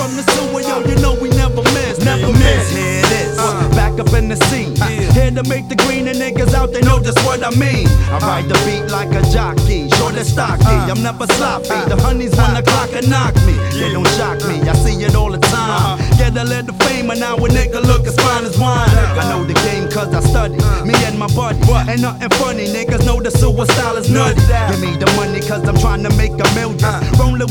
from the sewer, yo, you know we never miss. Never miss. Here it is, back up in the scene. Here to make the green and niggas out, they know just what I mean. I ride the beat like a jockey, short and stocky. I'm never sloppy. The honeys wanna clock and knock me. They don't shock me, I see it all the time. Get a little fame and now a nigga look as fine as wine. I know the game cause I study, me and my buddy. Ain't nothing funny, niggas know the sewer style is nutty. Give me the money cause I'm trying to make a million. Rolling